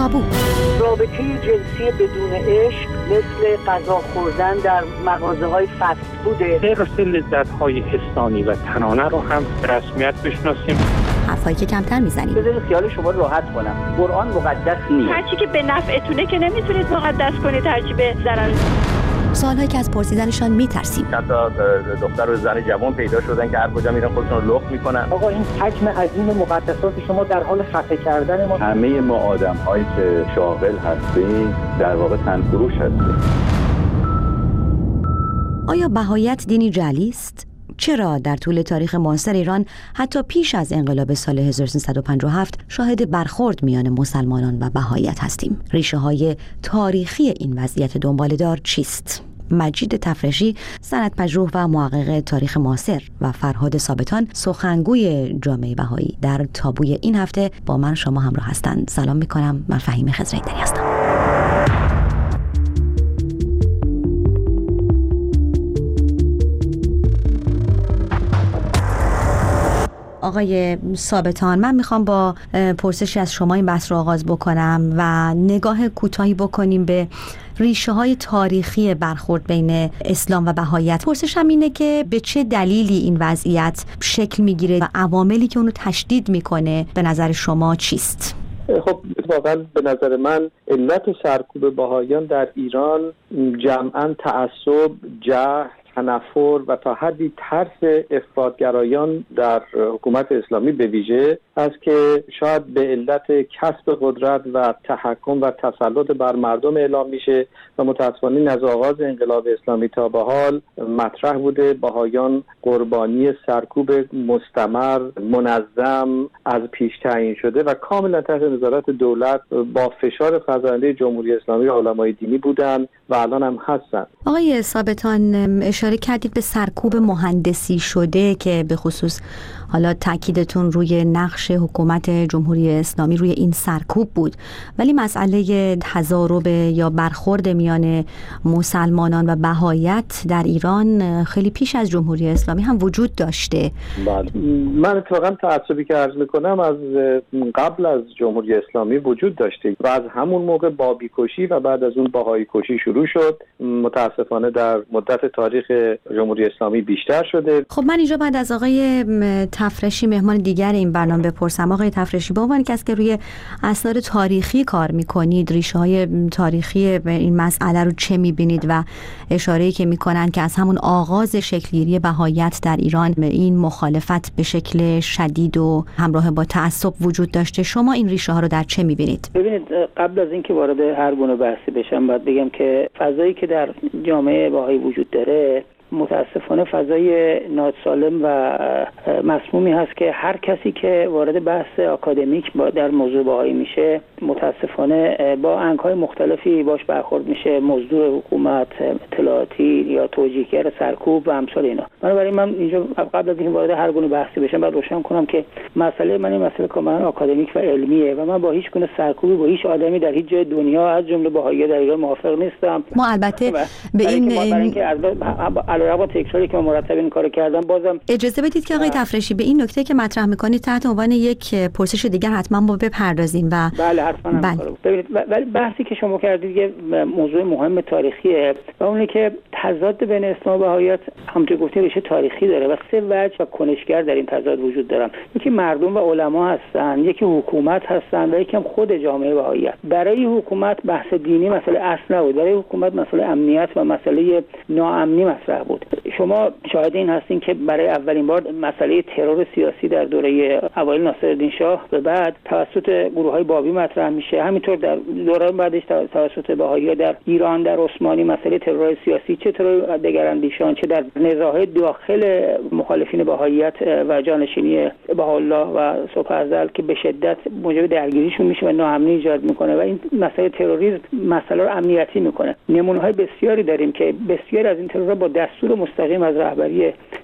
تابو. رابطه جنسی بدون عشق مثل غذا خوردن در مغازه‌های فست فوده. حرص لذت‌های حسانی و تنانه رو هم به رسمیت بشناسیم. حرفایی که کمتر میزنیم. بذارید خیال شما راحت کنم. قرآن مقدس نیست. هرچی که به نفعتونه که نمیتونید مقدس کنید، هرچی به ضرر. سوالهایی که از پرسیدنشان میترسیم. چند تا دختر و زن جوان پیدا شدن که هر کجا میرن خودشون رو لخت میکنن. آقا این حجم عظیم مقدسات شما در حال خفه کردن ما. همه ما آدم‌هایی که شاغل هستیم در واقع تنفروش هستیم. آیا بهاییت دینی جعلی است؟ چرا در طول تاریخ معاصر ایران حتی پیش از انقلاب سال 1357 شاهد برخورد میان مسلمانان و بهاییت هستیم؟ ریشه‌های تاریخی این وضعیت دنباله‌دار چیست؟ مجید تفرشی، سندپژوه و محقق تاریخ معاصر و فرهاد ثابتان، سخنگوی جامعه بهایی، در تابوی این هفته با من شما همراه هستند. سلام می‌کنم. من فهیم خضرایی‌دری هستم. آقای ثابتان، من میخوام با پرسشی از شما این بحث رو آغاز بکنم و نگاه کوتاهی بکنیم به ریشه های تاریخی برخورد بین اسلام و بهاییت. پرسشم اینه که به چه دلیلی این وضعیت شکل میگیره و عواملی که اونو تشدید میکنه به نظر شما چیست؟ خب واقعا به نظر من علت سرکوب بهاییان در ایران جمعاً تعصب، جهل، تنفر و تا حدی ترس افراطگرایان در حکومت اسلامی به ویژه است که شاید به علت کسب قدرت و تحکم و تسلط بر مردم اعلام میشه و متأسفانه از آغاز انقلاب اسلامی تا به حال مطرح بوده. بهاییان قربانی سرکوب مستمر، منظم، از پیش تعیین شده و کاملا تحت نظارت دولت با فشار فزاینده جمهوری اسلامی و علمای دینی بودند و الان هم هستند. آقای ثابتان، اشاره کردید به سرکوب مهندسی شده که به خصوص حالا تاکیدتون روی نقش حکومت جمهوری اسلامی روی این سرکوب بود، ولی مسئله تضارب یا برخورد میان مسلمانان و بهاییت در ایران خیلی پیش از جمهوری اسلامی هم وجود داشته. بله. من اتفاقا تعصبی که عرض میکنم از قبل از جمهوری اسلامی وجود داشته و از همون موقع بابی کشی و بعد از اون بهایی کشی شروع شد. متاسفانه در مدت تاریخ جمهوری اسلامی بیشتر شده. خب من اینجا بعد از آقای تفرشی، مهمان دیگر این برنامه، بپرسم. آقای تفرشی، به عنوان کسی که روی آثار تاریخی کار میکنید، ریشه‌های تاریخی این مسئله رو چه میبینید و اشاره‌ای که میکنن که از همون آغاز شکل‌گیری بهاییت در ایران این مخالفت به شکل شدید و همراه با تعصب وجود داشته، شما این ریشه‌ها رو در چه میبینید؟ ببینید، قبل از اینکه وارد هر گونه بحثی بشم باید بگم که فضایی که در جامعه بهایی وجود داره متاسفانه فضای ناسالم و مسمومی هست که هر کسی که وارد بحث آکادمیک در موضوع بهایی میشه متاسفانه با انگ‌های مختلفی باش برخورد میشه، مزدور حکومت، اطلاعاتی یا توجیهگر سرکوب و امثال اینا. بنابراین من اینجا قبل از اینکه وارد هر گونه بحثی بشم باید روشن کنم که مسئله من این مسئله کاملا آکادمیک و علمیه و من با هیچ گونه سرکوبی با هیچ آدمی در هیچ جای دنیا از جمله بهایی در ایران موافق نیستم. ما البته به این علاوه تکراری که من مرتب این کارو کردم، بازم اجازه بدید که آقای تفرشی به این نکته که مطرح می‌کنید تحت عنوان یک پرسش دیگر حتما ما بپردازیم. و بله حتما. ببینید، ولی بحثی که شما کردید که موضوع مهم تاریخیه و اونی که تضاد بین اسلام و بهاییت همونطور گفتید ریشه تاریخی داره و سه وجه و کنشگر در این تضاد وجود دارن. یکی مردم و علما هستن، یکی حکومت هستن و یکی هم خود جامعه بهاییت. برای حکومت بحث دینی مسئله اصل نبود، برای حکومت مسئله امنیت و مسئله ناامنی مطرح بود. شما شاهد این هستین که برای اولین بار مسئله ترور سیاسی در دوره اوایل ناصرالدین شاه به بعد توسط گروه‌های بابی مطرح میشه. همینطور در دوره بعدش توسط بهایی در ایران، در عثمانی مسئله ترور سیاسی، چه ترور دگراندیشان، چه در نزاع‌های داخل مخالفین بهاییت و جانشینی بهاءالله و صبح ازل که به شدت موجب درگیریشون میشه و ناامنی ایجاد میکنه و این مسئله تروریسم مسئله رو امنیتی میکنه. نمونه‌های بسیاری داریم که بسیار از این ترورها با دستور مستقیم از رهبری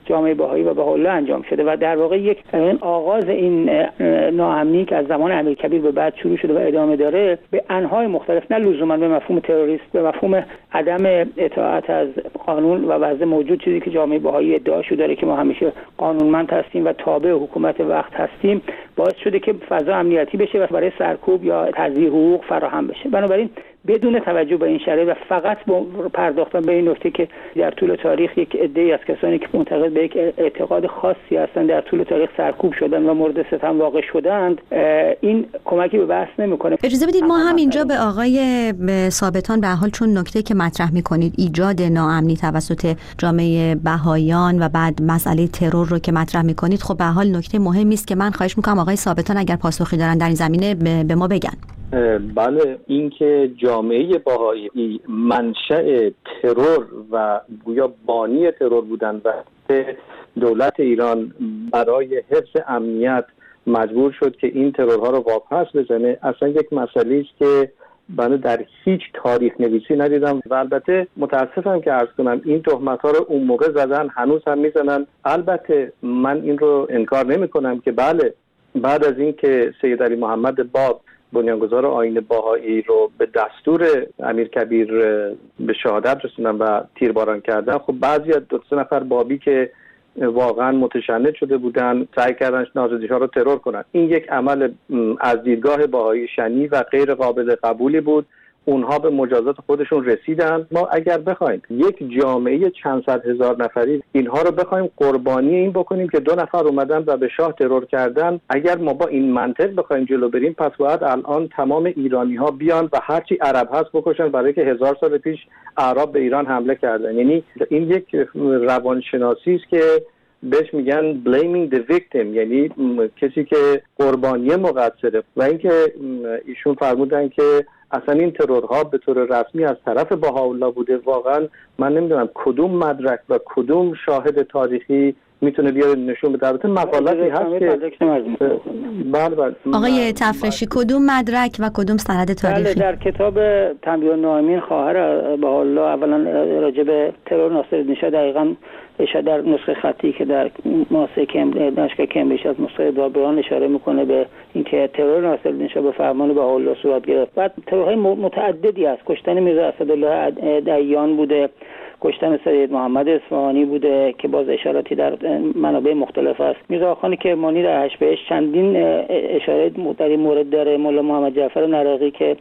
جامعه بهایی و بهاءالله انجام شده و در واقع یک آغاز این ناامنی که از زمان امیرکبیر به بعد شروع شده و ادامه داره به انواع مختلف، نه لزوما به مفهوم تروریست، به مفهوم عدم اطاعت از قانون و وضع موجود، چیزی که جامعه بهایی ادعاشو داره که ما همیشه قانونمند هستیم و تابع حکومت وقت هستیم، باعث شده که فضا امنیتی بشه و برای سرکوب یا تضییع حقوق فراهم بشه. بنابراین بدون توجه به این شرایط و فقط پرداختن به این نکته که در طول تاریخ یک عده‌ای از کسانی که معتقد به یک اعتقاد خاصی هستند در طول تاریخ سرکوب شدن و مورد ستم واقع شدند، این کمکی به بحث نمیکنه. اجازه بدید ما هم اینجا به آقای ثابتان به حال، چون نکته که مطرح میکنید ایجاد ناامنی توسط جامعه بهاییان و بعد مسئله ترور رو که مطرح میکنید، خب به حال نکته مهمی است که من خواهش میکنم آقای ثابتان اگر پاسخی دارن در این زمینه به ما بگن. بله، اینکه جامعه بهایی منشأ ترور و گویا بانی ترور بودن و دولت ایران برای حفظ امنیت مجبور شد که این ترورها رو واپس بزنه، اصلا یک مسئله است که من در هیچ تاریخ نویسی ندیدم و البته متاسفم که عرض کنم این تهمت‌ها رو اون موقع زدن، هنوز هم میزنن. البته من این رو انکار نمی کنم که بله، بعد از این که سید علی محمد باب بنیانگذار آیین بهایی رو به دستور امیرکبیر به شهادت رسوندن و تیرباران کردن، خب بعضی از 2-3 نفر بابی که واقعا متشنج شده بودن سعی کردن نازدیش‌ها رو ترور کنن. این یک عمل از دیدگاه بهایی شنیع و غیر قابل قبولی بود. اونها به مجازات خودشون رسیدن. ما اگر بخوایم یک جامعه چند صد هزار نفری اینها رو بخوایم قربانی این بکنیم که 2 نفر اومدن و به شاه ترور کردن، اگر ما با این منطق بخوایم جلو بریم، پس باید الان تمام ایرانی ها بیان و هرچی عرب هست بکشن، برای که 1000 سال پیش اعراب به ایران حمله کردن. یعنی این یک روانشناسی است که بهش میگن blaming the victim، یعنی کسی که قربانی مقصره. و اینکه ایشون فرمودن که اصلا این ترورها به طور رسمی از طرف بهاءالله بوده، واقعا من نمیدونم کدوم مدرک و کدوم شاهد تاریخی میتونه بیاره نشون بده. البته مقالاتی هست که بله آقای تفرشی کدوم مدرک و کدوم سند تاریخی؟ بله، در کتاب تنبیه النائمین خواهر بهاءالله اولا راجع به ترور ناصرالدین شاه دقیقاً اشاره در نسخه خطی که در مؤسسه دانشگاه کمبریج از نسخه دابران اشاره میکنه به اینکه ترور ناصرالدین شاه به فرمان بهاءالله صورت گرفت. بعد ترورهای متعددی است. کشتن میرزا اسدالله دیان بوده، کشتن سید محمد اصفهانی بوده که باز اشاراتی در منابع مختلف است. میرزا خان کرمانی در هشبهش چندین اشاره در این مورد داره. مولا محمد جعفر نراقی که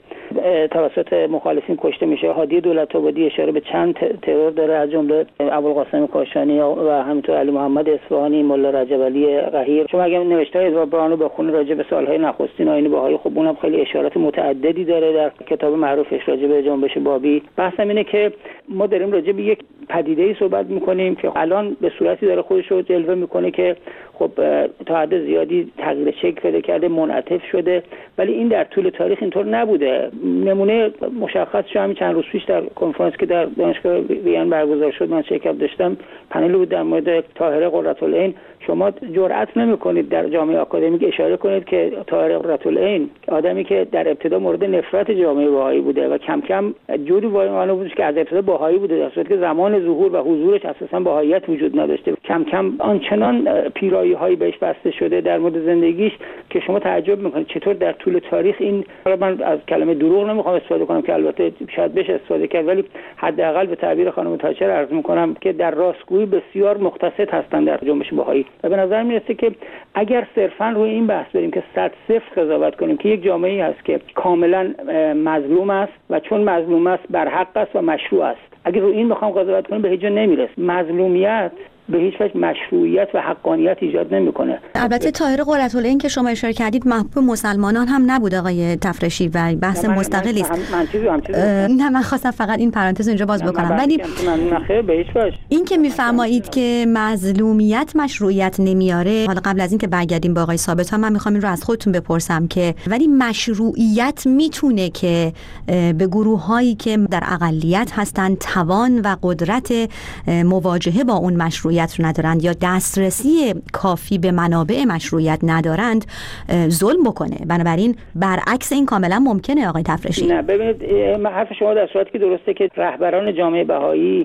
توسط مخالفین کشته میشه. هادی دولت‌آبادی اشاره به چند ترور داره، از جمله ابوالقاسم کاشانی و همینطور علی محمد اصفهانی، مولا رجب علی قهیر. شما اگه نوشته ادوارد برانو بخونید راجع به سالهای نخستین آیین بهایی، خب اونم خیلی اشارات متعددی داره در کتاب معروفش راجع به جنبش بابی. بحثم اینه که ما داریم راجع به یک پدیده‌ای صحبت می‌کنیم که الان به صورتی داره خودش رو جلوه می‌کنه که خب تا حد زیادی تغییر شکل پیدا کرده، منعطف شده، ولی این در طول تاریخ اینطور نبوده. نمونه مشخصش همین چند روز پیش در کنفرانس که در دانشگاه وین برگزار شد من شرکت داشتم، پنل بود در مورد طاهره قرةالعین. شما جرئت نمی‌کنید در جامعه آکادمیک اشاره کنید که طاهره قرةالعین آدمی که در ابتدا مورد نفرت جامعه بهایی بوده و کم کم جوری وارد بود که از ابتدا بهایی بوده، در صورتی که زمان ظهور و حضورش اساساً بهاییت وجود نداشته، کم کم آنچنان پیرایی‌هایی بهش بسته شده در مورد زندگیش که شما تعجب می‌کنید چطور در طول تاریخ این، من از کلمه دروغ نمی‌خوام استفاده کنم که البته شاید بشه استفاده کرد، ولی حداقل به تعبیر خانم تاچر عرض می‌کنم که در راستگویی بسیار مقتصد هستند در جنبش بهایی. و به نظر میاد که اگر صرفاً روی این بحث بریم که 100-0 قضاوت کنیم که یک جامعه‌ای هست که کاملاً مظلوم است و چون مظلوم است بر حق است و مشروع است، اگر روی این بخوام قضاوت کنیم به هیچ جا نمیرسه. مظلومیت به هیچ وجه مشروعیت و حقانیت ایجاد نمیکنه. البته طاهره قرةالعین که شما اشاره کردید محبوب مسلمانان هم نبود آقای تفرشی و بحث مستقلی است. نه من خواستم فقط این پرانتز اینجا باز بکنم، ولی به هیچ وجه این که میفرمایید که مظلومیت مشروعیت نمیاره، حالا قبل از این که برگردیم با آقای ثابت من میخوام این رو از خودتون بپرسم که ولی مشروعیت میتونه که به گروه‌هایی که در اقلیت هستن توان و قدرت مواجهه با اون مشروعیت مشروعیت رو ندارند یا دسترسی کافی به منابع مشروعیت ندارند ظلم بکنه. بنابراین برعکس این کاملا ممکنه آقای تفرشی. نه ببینید حرف شما در صورتی که درسته که رهبران جامعه بهایی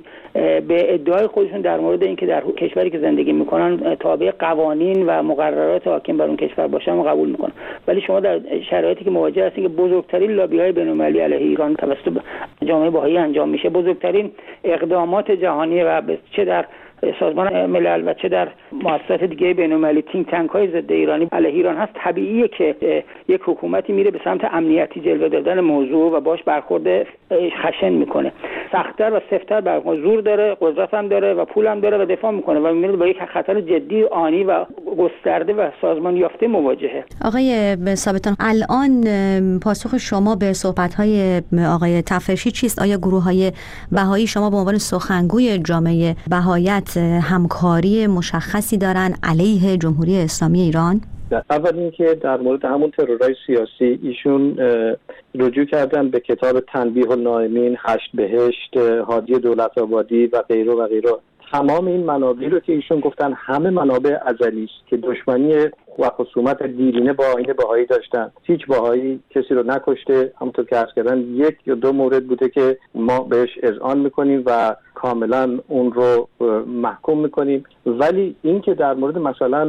به ادعای خودشون در مورد اینکه در کشوری که زندگی میکنن تابع قوانین و مقررات حاکم بر اون کشور باشن قبول میکنن، ولی شما در شرایطی که مواجه هستین که بزرگترین لابی‌های بین‌المللی علیه ایران توسط جامعه بهایی انجام میشه، بزرگترین اقدامات جهانی و چه در سازمان ملل و چه در مؤسسات دیگه بین‌المللی تینک تانک‌های ضد ایرانی علیه ایران هست، طبیعیه که یک حکومتی میره به سمت امنیتی جلوه دادن موضوع و باش برخورد خشن میکنه، سخت‌تر و سفت‌تر برخورد، زور داره، قدرت هم داره و پول هم داره و دفاع میکنه و میره با یک خطر جدی آنی و گسترده و سازمان یافته مواجهه. آقای ثابتان، الان پاسخ شما به صحبت‌های آقای تفرشی چیست؟ آیا گروه‌های بهایی شما به عنوان سخنگوی جامعه بهاییت همکاری مشخصی دارن علیه جمهوری اسلامی ایران؟ اول اینکه در مورد همون ترورهای سیاسی ایشون رجوع کردن به کتاب تنبیه النائمین، 8 بهشت، هادی دولت‌آبادی و غیره و غیره. تمام این منابع رو که ایشون گفتن همه منابع ازلی است که دشمنی و خصومت دیرینه با آیین بهایی داشتن. هیچ بهایی کسی رو نکشته، همونطور که عرض کردن 1 یا 2 مورد بوده که ما بهش اذعان میکنیم و کاملا اون رو محکوم میکنیم، ولی این که در مورد مثلا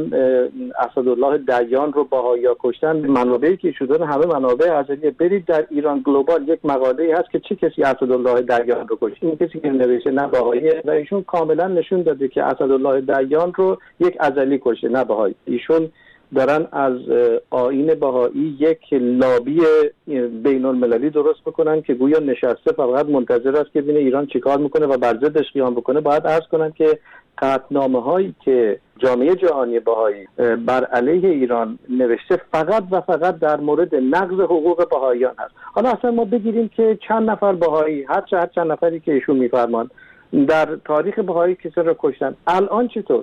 اسدالله دیان رو بهایی‌ها کشتن، منابعی که ایشون دارن همه منابع ازلیه. برید در ایران گلوبال یک مقاله‌ای هست که چه کسی اسدالله دیان رو کشت، این کسی که نوشته نه بهاییه و ایشون کاملا نشون داده که اسدالله دیان رو یک ازلی کشته نه بهایی. ایشون دارن از آیین بهایی یک لابی بین المللی درست بکنن که گویا نشسته فقط منتظر است که ببینه ایران چیکار میکنه و بر ضدش قیام بکنه. باید عرض کنن که قطعنامه هایی که جامعه جهانی بهایی بر علیه ایران نوشته فقط و فقط در مورد نقض حقوق بهاییان هست. حالا اصلا ما بگیریم که چند نفر بهایی، هر چند نفری که ایشون میفرمان در تاریخ بهایی کسی رو کشتن، الان چطور؟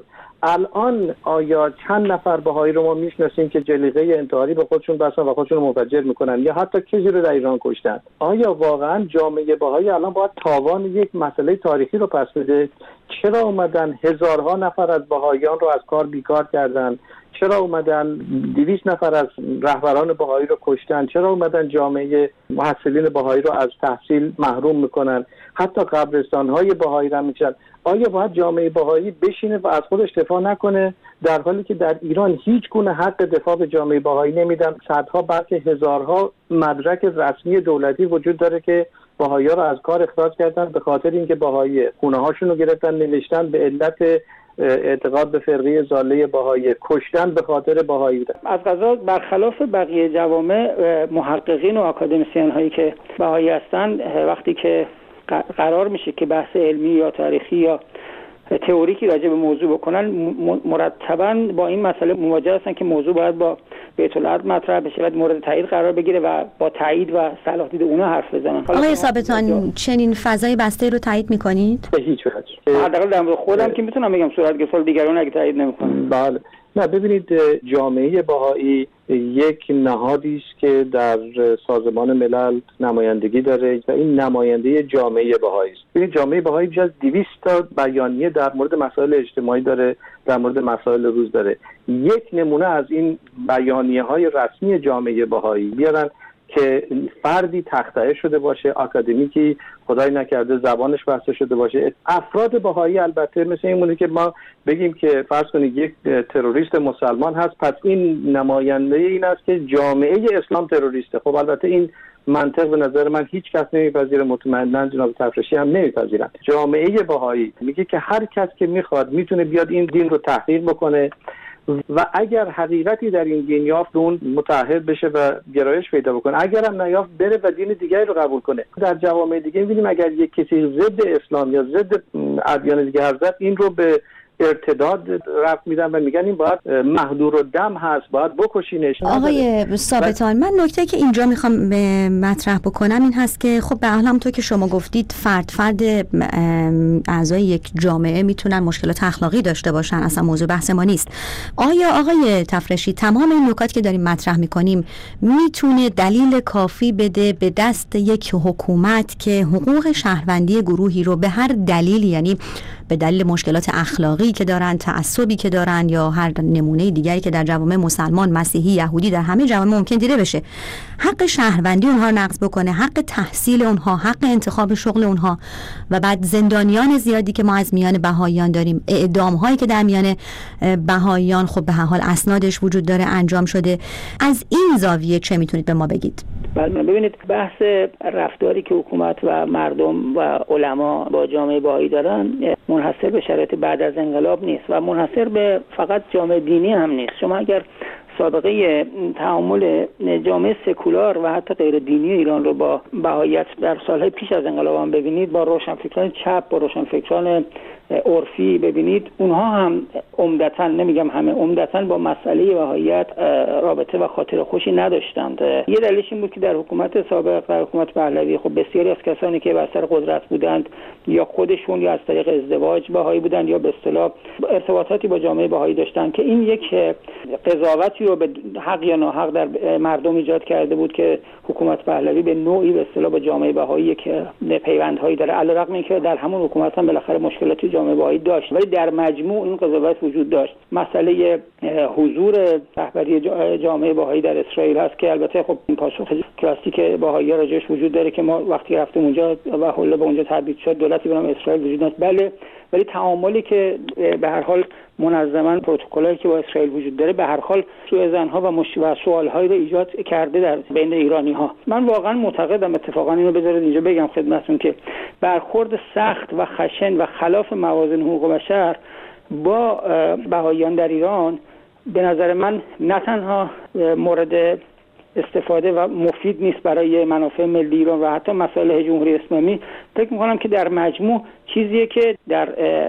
الان آیا چند نفر بهایی رو ما میشناسیم که جلیقه انتحاری به خودشون بستن و خودشون رو منفجر میکنن یا حتی کسی رو در ایران کشتن؟ آیا واقعا جامعه بهایی الان باید تاوان یک مسئله تاریخی رو پس بده؟ چرا اومدن هزارها نفر از بهاییان رو از کار بیکار کردن؟ چرا اومدن 200 نفر از رهبران بهایی رو کشتن؟ چرا اومدن جامعه محصلین بهایی رو از تحصیل محروم میکنن؟ حتی قبرستان‌های بهایی رو میچن. آیا باید جامعه بهایی بشینه و از خودش دفاع نکنه در حالی که در ایران هیچ گونه حق دفاع به جامعه بهایی نمیدن؟ صدها بلکه هزارها مدرک رسمی دولتی وجود داره که بهایی‌ها رو از کار اخراج کردن به خاطر اینکه بهایی خونه‌هاشون رو گرفتن، نوشتن به علت اعتقاد به فرقه ضاله بهایی، کشتن به خاطر بهایی بودن. از قضا برخلاف بقیه جوامع محققین و آکادمیسین هایی که بهایی هستن، وقتی که قرار میشه که بحث علمی یا تاریخی یا تئوریکی راجع به موضوع بکنن، مرتباً با این مسئله مواجه هستن که موضوع باید با بیت الارض مطرح بشه و مورد تایید قرار بگیره و با تایید و صلاح دید اونا حرف بزنن. آقای ثابتان، چنین فضای بسته رو تایید میکنید؟ به هیچ وجه. حداقل در مورد خودم که میتونم بگم صورت گرفت، دیگران اگه تایید نمیکنن. بله. نه ببینید، جامعه بهایی یک نهادی است که در سازمان ملل نمایندگی داره و این نماینده جامعه بهایی است. ببینید جامعه بهایی بیش از 200 تا بیانیه در مورد مسائل اجتماعی داره، در مورد مسائل روز داره. یک نمونه از این بیانیه‌های رسمی جامعه بهایی بیارن که فردی تخطئه شده باشه، آکادمیکی خدای نکرده زبانش بسته شده باشه. افراد بهایی البته مثل این مونه که ما بگیم که فرض کنید یک تروریست مسلمان هست، پس این نماینده این است که جامعه اسلام تروریسته. خب البته این منطق به نظر من هیچ کس نمیپذیره، مطمئنا جناب تفرشی هم نمیپذیرن. جامعه بهایی میگه که هر کس که میخواد میتونه بیاد این دین رو تحقیر بکنه و اگر حقیقتی در این دین یافت اون متعهد بشه و گرایش پیدا بکنه، اگر هم نیافت بره و دین دیگری رو قبول کنه. در جوامع دیگه می‌بینیم اگر یک کسی ضد اسلام یا ضد ادیان دیگه حرف زد، این رو به ارتداد رفت میدن و میگن این باید محظور الدم هست، باید بکشینش. آقای ثابتان، من نکته که اینجا میخوام مطرح بکنم این هست که خب به حال همونطور که شما گفتید فرد اعضای یک جامعه میتونن مشکلات اخلاقی داشته باشن، اصلا موضوع بحث ما نیست. آیا آقای تفرشی تمام این نکات که داریم مطرح میکنیم میتونه دلیل کافی بده به دست یک حکومت که حقوق شهروندی گروهی رو به هر دلیلی، یعنی به دلیل مشکلات اخلاقی که دارن، تعصبی که دارن یا هر نمونه دیگری که در جوامع مسلمان، مسیحی، یهودی، در همه جوامع ممکن دیده بشه، حق شهروندی اونها رو نقض بکنه، حق تحصیل اونها، حق انتخاب شغل اونها و بعد زندانیان زیادی که ما از میان بهائیان داریم، اعدام هایی که در میان بهائیان خب به هر حال اسنادش وجود داره انجام شده. از این زاویه چه میتونید به ما بگید؟ بله، ببینید بحث رفتاری که حکومت و مردم و علما با جامعه بهایی دارن منحصر به شرایط بعد از انقلاب نیست و منحصر به فقط جامعه دینی هم نیست. شما اگر سابقه تعامل جامعه سکولار و حتی غیر دینی ایران رو با بهاییت در سالهای پیش از انقلاب هم ببینید، با روشنفکران چپ، با روشنفکران عرفی ببینید، اونها هم عمدتاً، نمیگم همه، عمدتاً با مسئله بهاییت رابطه و خاطر خوشی نداشتند. یه دلیلش این بود که در حکومت سابق، در حکومت پهلوی، خب بسیاری از کسانی که بر سر قدرت بودند یا خودشون یا از طریق ازدواج بهایی بودند یا به اصطلاح ارتباطاتی با جامعه بهایی داشتند که این یک قضاوتی رو به حق یا ناحق در مردم ایجاد کرده بود که حکومت پهلوی به نوعی به اصطلاح با جامعه بهایی که پیوندهایی داره، علیرغم اینکه در همون حکومت هم بالاخره مشکلاتی جامعه بهایی داشت، ولی در مجموع این قضاوت وجود داشت. مسئله حضور رهبری جامعه بهایی در اسرائیل هست که البته خب این پاسخ کلاسیک بهایی‌ها راجعش وجود داره که ما وقتی رفتیم اونجا و حول به اونجا تبعید شد دولتی به نام اسرائیل وجود نداشت. بله، ولی تعاملی که به هر حال منظما پروتکلی که با اسرائیل وجود داره به هر حال سوءظن‌ها و سوال‌هایی رو ایجاد کرده در بین ایرانی‌ها. من واقعا معتقدم، اتفاقا اینو بذارید اینجا بگم خدمتتون، که برخورد سخت و خشن و خلاف موازین حقوق بشر با بهائیان در ایران به نظر من نه تنها مورد استفاده و مفید نیست برای منافع ملی ایران و حتی مصالح جمهوری اسلامی، فکر می‌کنم که در مجموع چیزیه که در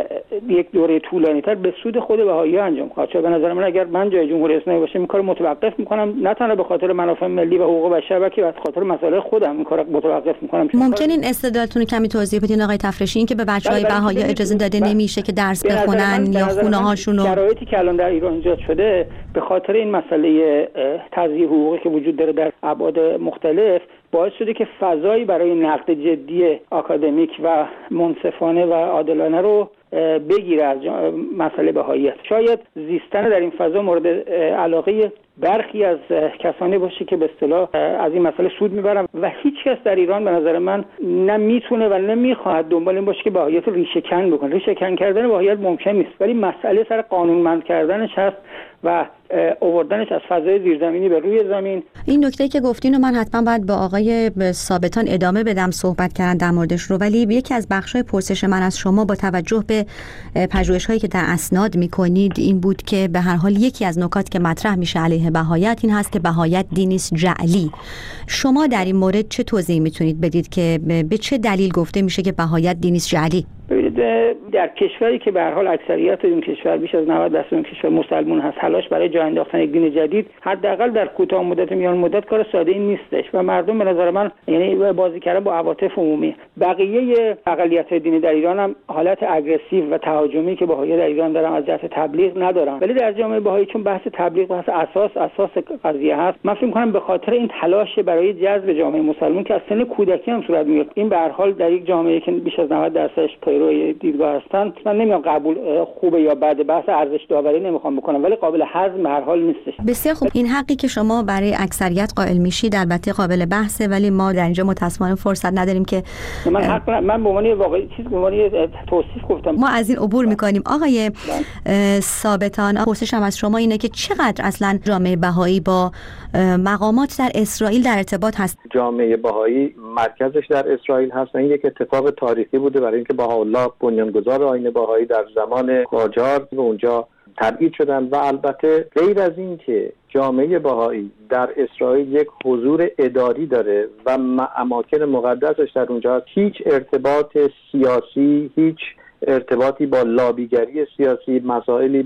یک دوره طولانی‌تر به سود خود بهائی‌ها انجام خواهد شد. به نظر من اگر من جای جمهوری اسلامی باشم این کارو متوقف می‌کنم، نه تنها به خاطر منافع ملی و حقوق بشر بلکه به خاطر مصالح خودم این کارو متوقف می‌کنم. ممکن این استدلالتون رو کمی توضیح بدین آقای تفرشی، این که به بچه‌های بهایی اجازه داده نمیشه که درس بخونن یا خونه‌هاشون رو؟ شرایطی که الان در ایران ایجاد شده به خاطر این مسئله تضییع حقوقی که وجود داره در ابعاد مختلف باعث شده که فضایی برای نقد جدی آکادمیک و منصفانه و عادلانه رو بگیره از مسئله بهاییت. شاید زیستن در این فضا مورد علاقه برخی از کسانی باشه که به اصطلاح از این مسئله سود میبرن و هیچ کس در ایران به نظر من نه میتونه و نمیخواد دنبال این باشه که بهاییت رو ریشه کن بکنه. ریشه کن کردن بهاییت ممکن نیست، ولی مسئله سر قانونمند کردنش هست و آوردنش از فضای زیرزمینی به روی زمین. این نکته که گفتین رو من حتما باید با آقای ثابتان ادامه بدم صحبت کردن در موردش رو، ولی یکی از بخش‌های پرسش من از شما با توجه به پژوهش‌هایی که در اسناد می‌کنید این بود که به هر حال یکی از نکات که مطرح میشه علیه بهاییت این هست که بهاییت دینی است جعلی. شما در این مورد چه توضیحی میتونید بدید که به چه دلیل گفته میشه که بهاییت دینی است جعلی؟ ببینید در کشوری که به هر حال اکثریت این کشور بیش از 90% این کشور مسلمان هست، تلاش برای جا انداختن یک دین جدید حداقل در کوتاه مدت میان مدت کار ساده ای نیستش و مردم به نظر من یعنی بازی کردن با عواطف عمومی. بقیه اقلیت‌های دینی در ایران هم حالت اگریسیو و تهاجمی که بهایی در ایران دارن از جهت تبلیغ ندارن، ولی در جامعه بهایی چون بحث تبلیغ بحث اساس قضیه هست، من فکر می‌کنم به خاطر این تلاش برای جذب جامعه مسلمان که از سن کودکی هم صورت میگیره، این به هر حال در یک جامعه که بیش از 90% پیرو دیدگاه هستن، من نمیام قبول خوبه یا بده، بحث ارزش داوری نمیخوام بکنم، ولی قابل هضم به هر حال نیستش. بسیار خوب، این حقی که شما برای اکثریت قائل میشید البته قابل بحثه، ولی ما در اینجا متأسفانه فرصت نداریم که من به عنوان واقعی چیز به عنوان توصیف گفتم. ما از این عبور میکنیم. آقای ثابتان، پرسشم از شما اینه که چقدر اصلا جامعه بهایی با مقامات در اسرائیل در ارتباط هست؟ جامعه بهایی مرکزش در اسرائیل هست. این یک اتفاق تاریخی بوده برای اینکه بهاءالله بنیانگذار آیین بهایی در زمان قاجار به اونجا تبعید شدن و البته غیر از این که جامعه بهایی در اسرائیل یک حضور اداری داره و اماکن مقدسش در اونجا، هیچ ارتباط سیاسی، هیچ ارتباطی با لابیگری سیاسی، مسائلی به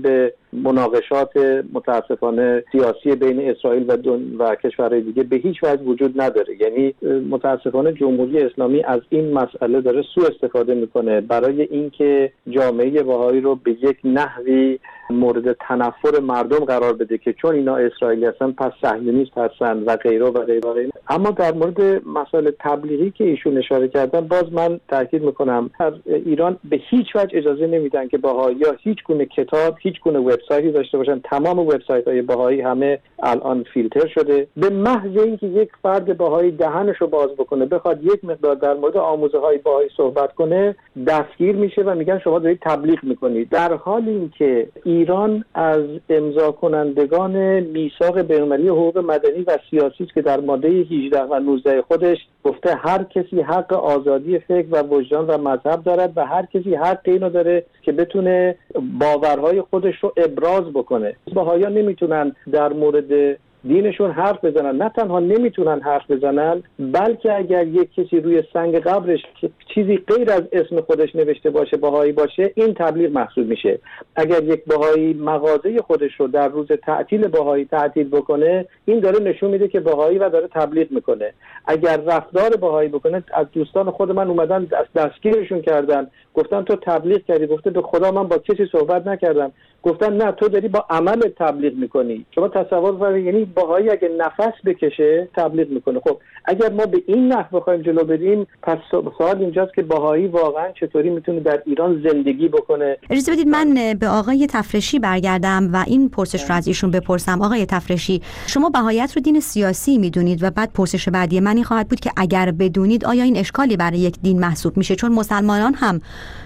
مناقشات متاسفانه سیاسی بین اسرائیل و کشورهای دیگه به هیچ وجه وجود نداره. یعنی متاسفانه جمهوری اسلامی از این مسئله داره سوء استفاده میکنه برای اینکه جامعه بهایی رو به یک نحوی مورد تنفر مردم قرار بده که چون اینا اسرائیلی هستن پس صهیونیست هستن و غیره و غیره. اما در مورد مسائل تبلیغی که ایشون اشاره کردن باز من تاکید میکنم در ایران به هیچ وجه اجازه نمیدن که بهائی‌ها هیچ گونه کتاب، هیچ گونه وبسایتی داشته باشن. تمام وبسایت‌های بهایی همه الان فیلتر شده. به محض اینکه یک فرد بهایی دهنشو باز بکنه بخواد یک مقدار در مورد آموزه‌های بهایی صحبت کنه دستگیر میشه و میگن شما دارید تبلیغ میکنید، در حالی اینکه ایران از امضا کنندگان میثاق بین‌المللی حقوق مدنی و سیاسی است که در ماده 18 و 19 خودش گفته هر کسی حق آزادی فکر و وجدان و مذهب دارد و هر کسی حق اینو داره که بتونه باورهای خودش رو ابراز بکنه. بهائیان نمیتونن در مورد دینشون حرف بزنن. نه تنها نمیتونن حرف بزنن، بلکه اگر یک کسی روی سنگ قبرش چیزی غیر از اسم خودش نوشته باشه، بهایی باشه، این تبلیغ محسوب میشه. اگر یک بهایی مغازه خودش رو در روز تعطیل بهایی تعطیل بکنه، این داره نشون میده که بهایی و داره تبلیغ میکنه. اگر رفتار بهایی بکنه، از دوستان خود من اومدن دستگیرشون کردن، گفتن تو تبلیغ کردی، گفته به خدا من با کسی صحبت نکردم. گفتن نه تو داری با عمل تبلیغ میکنی. شما تصور کنید، یعنی بهایی اگه نفس بکشه تبلیغ میکنه. خب اگر ما به این نحو بخوایم جلو بریم، پس سوال اینجاست که بهایی واقعا چطوری میتونه در ایران زندگی بکنه. اجازه بدید من به آقای تفرشی برگردم و این پرسش رو از ایشون بپرسم. آقای تفرشی، شما بهاییت رو دین سیاسی میدونید و بعد پرسش بعدی من این خواهد بود که اگر بدونید آیا این اشکالی برای یک دین محسوب میشه؟ چون مسلمانان هم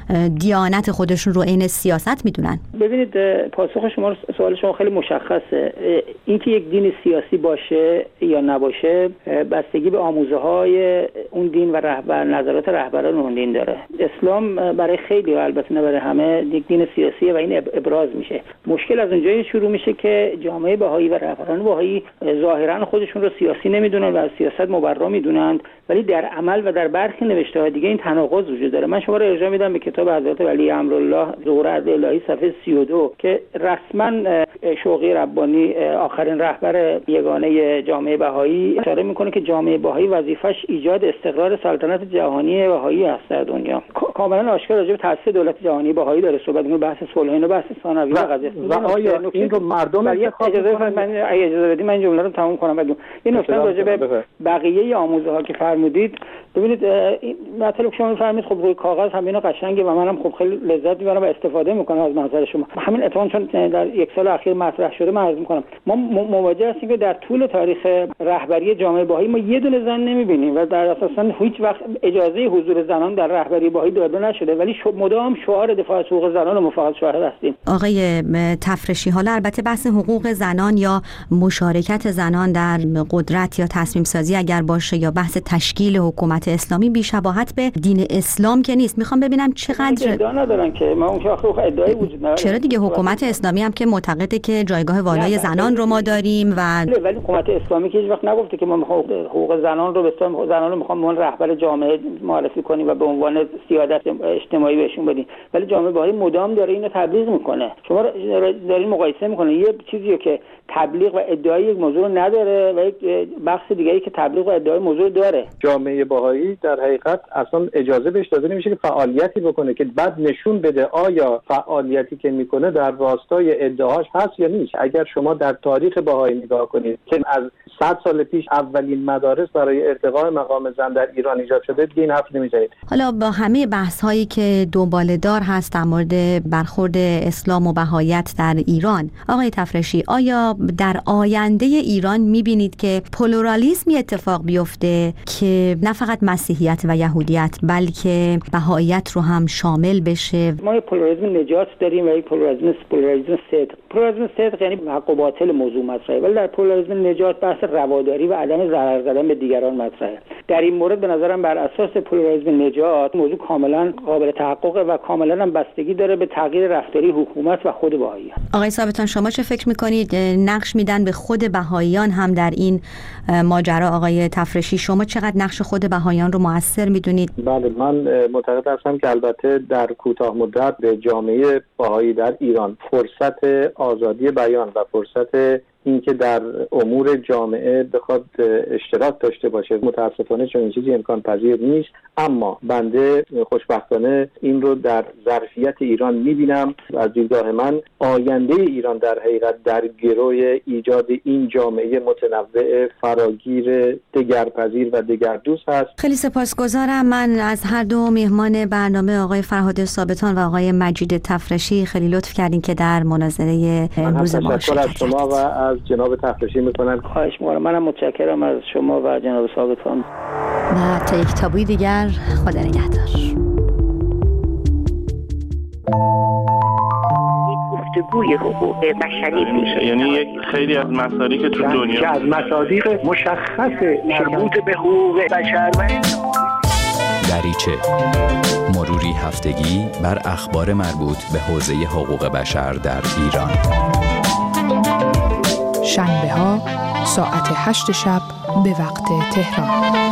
دیانت خودشون رو عین سیاست میدونن. ببینید پاسخ شما، سوال شما خیلی مشخصه. اینکه یک دین سیاسی باشه یا نباشه بستگی به آموزه‌های اون دین و نظرات رهبران اون دین داره. اسلام برای خیلی و البته نه برای همه یک دین سیاسیه و این ابراز میشه. مشکل از اونجایی شروع میشه که جامعه بهایی و رهبران بهایی ظاهرا خودشون رو سیاسی نمیدونن و از سیاست مبرا میدونن، ولی در عمل و در برخی نوشته‌های دیگه این تناقض وجود داره. من شما رو ارجاع میدم به کتاب حضرت ولی امرالله ظهور عدل الهی صفحه 32 که رسما شوقی ربانی آخرین رهبر یگانه جامعه بهایی اشاره میکنه که جامعه بهایی وظیفش ایجاد استقرار سلطنت جهانی بهایی است در دنیا. کاملا آشکار راجع به تأسیس دولت جهانی بهایی داره صحبت می‌کنه، بحث صلح و بحث ثانوی و قضیه. و آیا این رو مردم اجازه بدید من جمله رو تموم کنم. این نکته راجع به بقیه آموزه‌ها که فرمودید، ببینید این مطلب که شما می‌فرمایید خب روی کاغذ همینا قشنگه و منم خب خیلی لذت می‌برم و استفاده می‌کنم از نظر شما. همین اتفاقا چون در یک سال اخیر مطرح شده من عرض می‌کنم ما مواجه هستیم که در طول تاریخ رهبری جامعه بهایی ما یه دونه زن نمی‌بینیم و در اساساً هیچ وقت اجازه حضور زنان در رهبری بهایی داده نشده، ولی مدام شعار دفاع از حقوق زنان ما فقط شاهد هستیم. آقای تفرشی، حالا البته بحث حقوق زنان یا مشارکت زنان در قدرت یا تصمیم سازی اگر باشه یا بحث تشکیل حکومت اسلامی بی‌شباهت به دین اسلام که نیست. میخوام ببینم چقدر ادعا ندارن که ما اون که آخه ادعای وجود نداره. چرا دیگه حکومت اسلامی هم که معتقده که جایگاه والای زنان رو ما داریم ولی حکومت اسلامی که هیچ وقت نگفته که ما میخوام حقوق زنان رو زنان رو میخوام به عنوان رهبر جامعه معرفی کنیم و به عنوان سیادت اجتماعی بهشون بدیم، ولی جامعه بهایی مدام داره اینو تبلیغ میکنه. شما دارین مقایسه میکنه یه چیزی که تبلیغ و ادعای یک موضوع رو نداره و یک بخش دیگه‌ای که تبلیغ و ادعای موضوع داره. جامعه بهایی در حقیقت اصلا اجازه بهش داده نمیشه که فعالیتی بکنه که بعد نشون بده آیا فعالیتی که میکنه در راستای ادعاش هست یا نیست. اگر شما در تاریخ بهایی نگاه کنید که از 100 سال پیش اولین مدارس برای ارتقاء مقام زن در ایران ایجاد شده، دیگه این حرف نمیزنید. حالا با همه بحث هایی که دنباله‌دار هست در مورد برخورد اسلام و بهاییت در ایران، آقای تفرشی، آیا در آینده ایران میبینید که پلورالیسمی اتفاق بیفته که نه فقط مسیحیت و یهودیت بلکه بهاییت رو هم شامل بشه؟ ما یه پلورالیسم نجات داریم و یه پلورالیسم صدق. پلورالیسم صدق یعنی حق و باطل موضوع مطرحه، ولی در پلورالیسم نجات بحث رواداری و عدم ضرر زدن به دیگران مطرحه. در این مورد به نظرم بر اساس پلورالیسم نژاد موضوع کاملا قابل تحققه و کاملا هم بستگی داره به تغییر رفتاری حکومت و خود بهائیان. آقای ثابتان شما چه فکر میکنید؟ نقش میدن به خود بهائیان هم در این ماجرا. آقای تفرشی شما چقدر نقش خود بهائیان رو مؤثر میدونید؟ بله، من معتقد هستم که البته در کوتاه مدت به جامعه بهایی در ایران فرصت آزادی بیان و فرصت اینکه در امور جامعه بخواد اشتراک داشته باشه متاسفانه چون این چیزی امکان پذیر نیست. اما بنده خوشبختانه این رو در ظرفیت ایران میبینم. از دیدگاه من آینده ایران در حقیقت در گروی ایجاد این جامعه متنوع فراگیر دگرپذیر و دگردوست هست. خیلی سپاسگزارم. من از هر دو میهمان برنامه آقای فرهاد ثابتان و آقای مجید تفرشی خیلی لطف کردین که در مناظره امروز ما شرکت کردید. از جناب تفرشی میکنن. خواهش میکنم. منم متشکرم از شما و جناب ثابتان. و تا یک تابوی دیگر، خدا نگهدار. گفتگوی حقوق بشری میشه، یعنی یک خیلی از مسائلی که تو دنیا که از مصادیق مشخص مربوط به حقوق بشر و دریچه مروری هفتگی بر اخبار مربوط به حوزه حقوق بشر در ایران. شنبه ها ساعت 8 شب به وقت تهران.